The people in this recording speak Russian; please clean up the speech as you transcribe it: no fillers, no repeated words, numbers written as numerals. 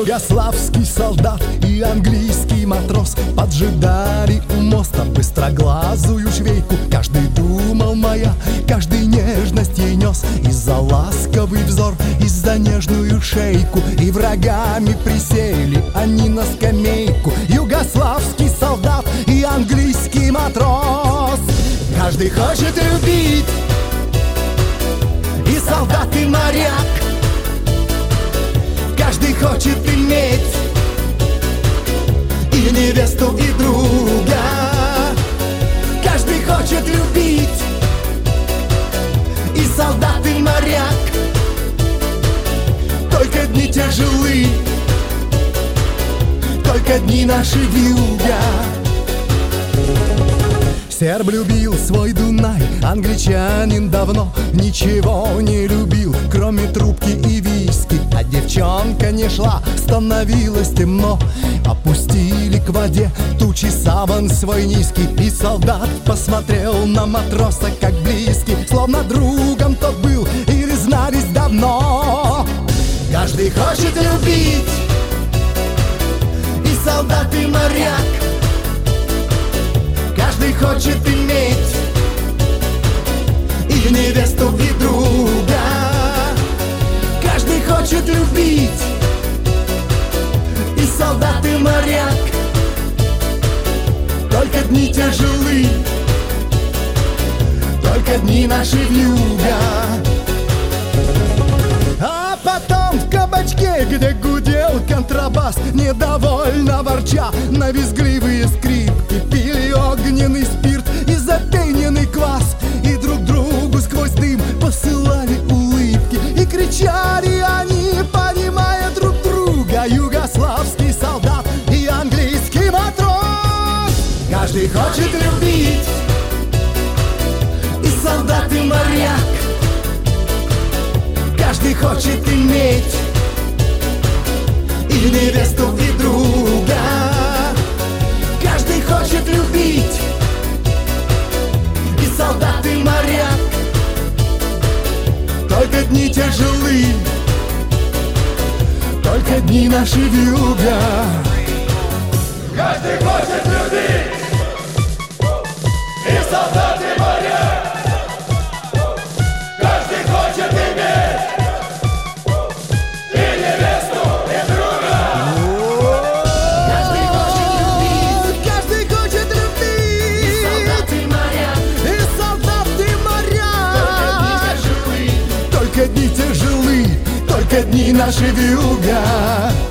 Югославский солдат и английский матрос поджидали у моста быстроглазую швейку. Каждый думал моя, каждый нежность ей нес, и за ласковый взор, и за нежную шейку. И врагами присели они на скамейку. Югославский солдат и английский матрос. Каждый хочет любить, и солдат, и моряк. Каждый хочет иметь и невесту, и друга. Каждый хочет любить, и солдат, и моряк. Только дни тяжелы, только дни наши вьюга. Серб любил свой Дунай, англичанин давно ничего не любил, кроме трубки и виски. А девчонка не шла, становилось темно. Опустили к воде тучи саван свой низкий, и солдат посмотрел на матроса как близкий, словно другом тот был или знались давно. Каждый хочет любить, и солдат, и моряк. Каждый хочет иметь и невесту, и друга. Каждый хочет любить, и солдат, и моряк. Только дни тяжелы, только дни наши вьюга. А потом в кабачке, где гудел контрабас, недовольно ворча на визгливые скрипки, пили огненный спирт и запененный квас, и друг другу сквозь дым посылали улыбки. И кричали они, понимая друг друга: югославский солдат и английский матрос. Каждый хочет любить, и солдат, и моряк. Каждый хочет иметь и невесту, и друга. Каждый хочет любить, и солдат, и моряк. Только дни тяжелы, только дни наши вьюга. Каждый хочет любить, и солдат, и моряк. Каждый хочет иметь и невесту, и друга. Каждый хочет любить, каждый хочет любить, И солдат, и моряк. и солдат, и моряк. Только дни тяжелы, Только дни тяжелы, только дни наши вьюга.